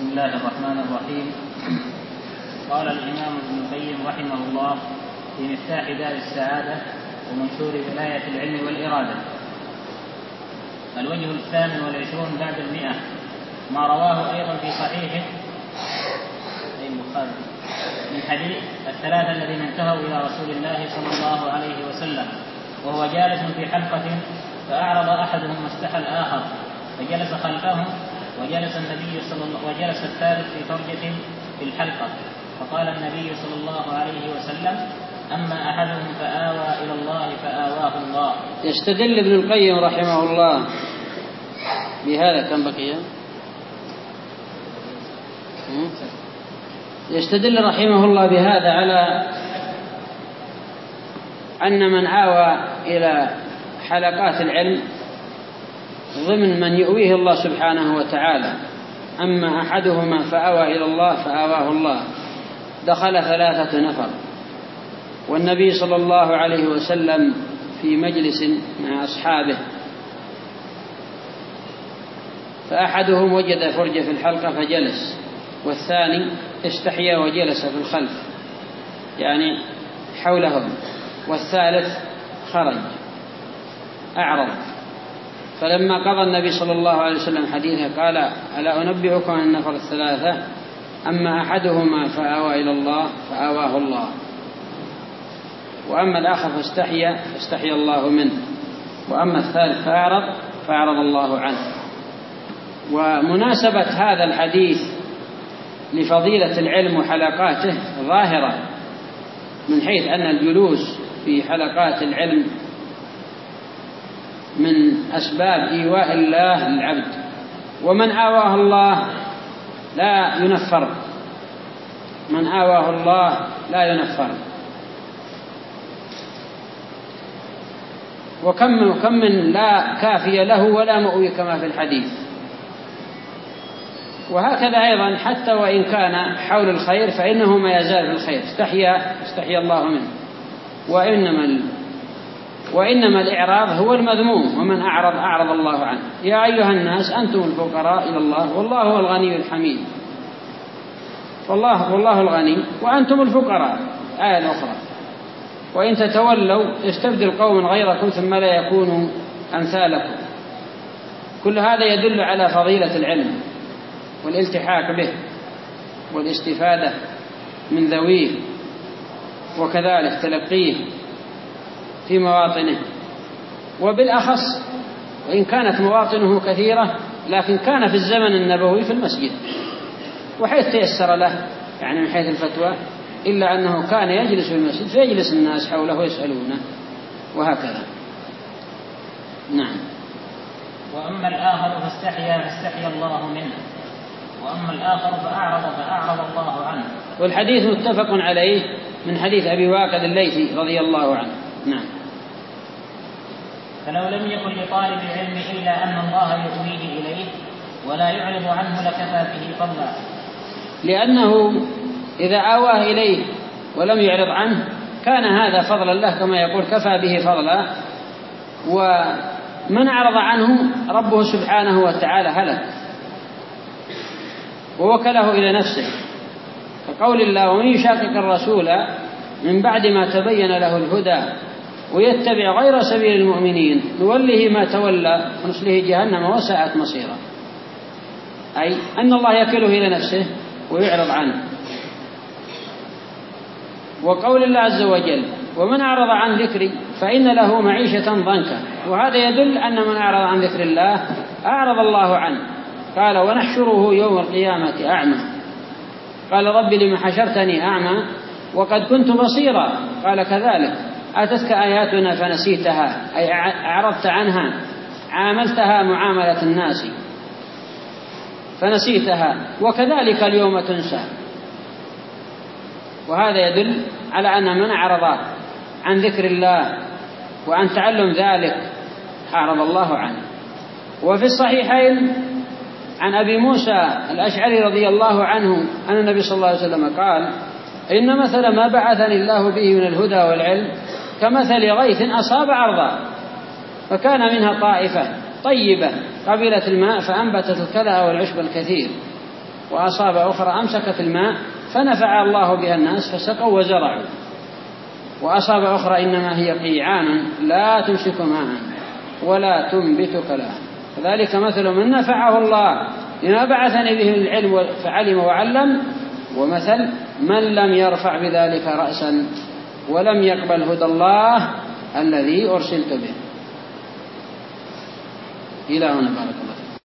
بسم الله الرحمن الرحيم. قال الإمام ابن القيم رحمه الله في مفتاح دار السعادة ومنشور ولاية العلم والإرادة: الوجه 28 بعد 100 ما رواه أيضا في صحيحه أي البخاري من حديث الثلاثة الذين انتهوا إلى رسول الله صلى الله عليه وسلم وهو جالس في حلقة فأعرض أحدهم واستحى الآخر فجلس خلفهم وجلس الثالث في فرجة في الحلقة، فقال النبي صلى الله عليه وسلم: أما أحدهم فآوى إلى الله فآواه الله. يستدل ابن القيم رحمه الله بهذا. كم بقي؟ يستدل رحمه الله بهذا على أن من آوى إلى حلقات العلم ضمن من يؤويه الله سبحانه وتعالى. أما أحدهما فآوى إلى الله فآواه الله، دخل 3 نفر، والنبي صلى الله عليه وسلم في مجلس مع أصحابه، فأحدهم وجد فرجة في الحلقة فجلس، والثاني استحيا وجلس في الخلف يعني حولهم، والثالث خرج أعرض. فلما قضى النبي صلى الله عليه وسلم حديثه قال: ألا أنبئكم عن النفر 3؟ أما أحدهما فآوى إلى الله فآواه الله، وأما الآخر فاستحيا الله منه، وأما الثالث فأعرض الله عنه. ومناسبة هذا الحديث لفضيلة العلم وحلقاته ظاهرة، من حيث أن الجلوس في حلقات العلم من أسباب إيواء الله للعبد، ومن آواه الله لا ينفر، من آواه الله لا ينفر. وكم من لا كافي له ولا مؤوي كما في الحديث. وهكذا أيضا حتى وإن كان حول الخير فإنه ما يزال في الخير، استحيا الله منه. وإنما الإعراض هو المذموم، ومن أعرض الله عنه. يا أيها الناس أنتم الفقراء إلى الله والله هو الغني الحميد. والله الغني وأنتم الفقراء. آية أخرى: وإن تتولوا يستبدل قوم غيركم ثم لا يكونوا أمثالكم. كل هذا يدل على فضيلة العلم والالتحاق به والاستفادة من ذويه، وكذلك تلقيه في مواطنه، وبالأخص وإن كانت مواطنه كثيرة لكن كان في الزمن النبوي في المسجد، وحيث تيسر له يعني من حيث الفتوى، إلا أنه كان يجلس في المسجد فيجلس الناس حوله ويسألونه وهكذا. نعم. وأما الآخر فاستحيا الله منه، وأما الآخر فأعرض الله عنه. والحديث متفق عليه من حديث أبي واقد الليثي رضي الله عنه. نعم. فلو لم يكن لطالب العلم إلا أن الله يؤويه إليه ولا يعرض عنه لكفى به فضلا، لأنه إذا آواه إليه ولم يعرض عنه كان هذا فضلا له، كما يقول: كفى به فضلا. ومن أعرض عنه ربه سبحانه وتعالى هلك ووكله إلى نفسه، كقول الله: ومن يشاقق الرسول من بعد ما تبين له الهدى ويتبع غير سبيل المؤمنين نوله ما تولى ونصله جهنم وساءت مصيرا. أي أن الله يكله إلى نفسه ويعرض عنه. وقول الله عز وجل: ومن أعرض عن ذكري فإن له معيشة ضنكا، وهذا يدل أن من أعرض عن ذكر الله أعرض الله عنه. قال: ونحشره يوم القيامة أعمى. قال: رب لم حشرتني أعمى وقد كنت بصيرا. قال: كذلك أتتك آياتنا فنسيتها، أي أعرضت عنها، عاملتها معاملة الناس فنسيتها، وكذلك اليوم تنسى. وهذا يدل على أن من أعرض عن ذكر الله وعن تعلم ذلك أعرض الله عنه. وفي الصحيحين عن أبي موسى الأشعري رضي الله عنه أن النبي صلى الله عليه وسلم قال: إن مثل ما بعثني الله به من الهدى والعلم كمثل غيث أصاب أرضا فكان منها طائفة طيبة قبلت الماء فأنبتت الكلأ والعشب الكثير، وأصاب أخرى أمسكت الماء فنفع الله بها الناس فسقوا وزرعوا، وأصاب أخرى إنما هي قيعان لا تمسك ماء ولا تنبت كلام. فذلك مثل من نفعه الله بما بعثني به العلم فعلم وعلم، ومثل من لم يرفع بذلك رأسا ولم يقبل هدى الله الذي أرسلت به. إلى هنا بارك الله.